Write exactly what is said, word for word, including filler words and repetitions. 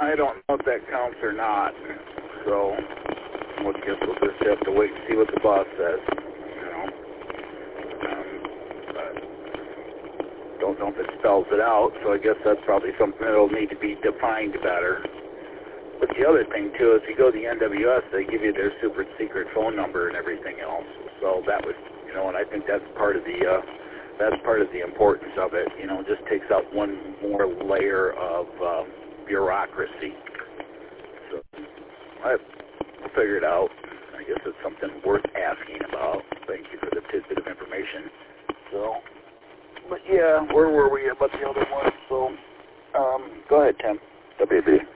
I don't know if that counts or not. So, we'll guess we'll just have to wait and see what the boss says. You know, um, but don't know if it spells it out. So I guess that's probably something that'll need to be defined better. But the other thing too is, if you go to the N W S, they give you their super secret phone number and everything else. So that was, you know, and I think that's part of the. Uh, That's part of the importance of it. You know, it just takes out one more layer of uh, bureaucracy. So I, we'll figure it out. I guess it's something worth asking about. Thank you for the tidbit of information. So, but yeah, where were we about the other one? So, um, go ahead, Tim. W B.